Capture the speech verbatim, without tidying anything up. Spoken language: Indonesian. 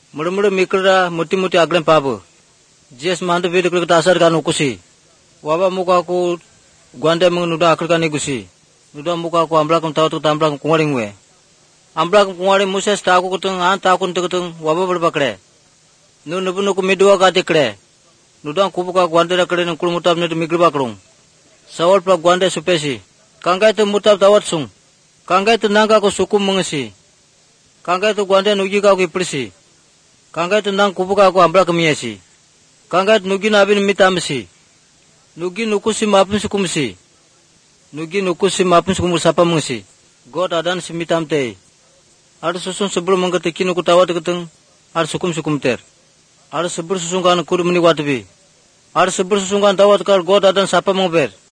Muda-muda mikra muti-muti aglen pabu. Jes mantu video kita asar kan ukusi. Waba muka aku guande menguda akar kan igusi. Nuda muka aku amblak tahu tu tambrak kungaring we. Amblak kungaring muses taku kutung an taku kutung waba berbakre. Nu nubu nuku midua kati kre. Nuda kubuka guande rakre nukul mutab netu mikra bakrung. Sawal pra guande supesi. Kangkai tu mutab tawat sung. Kangkai tu nangka aku sukum mengesi. Kangkai tu guande nugi kau kiprisi. Kangkai tu nang kubuka aku amblak kemiasi. Kangkai tu nugi nabin mitamsi. Nugi nukusi mapun sukumsi. Nugi nukusi mapun sukum sapa mengsi. God adan si mitam tei. Ada susun sebelum mengetiki nuku tawat keteng. Ada sukum sukum ter. Ada sebelum susun kan kudu meni watbi. Ada sebelum susun kan tawat kal God adan sapa mengber.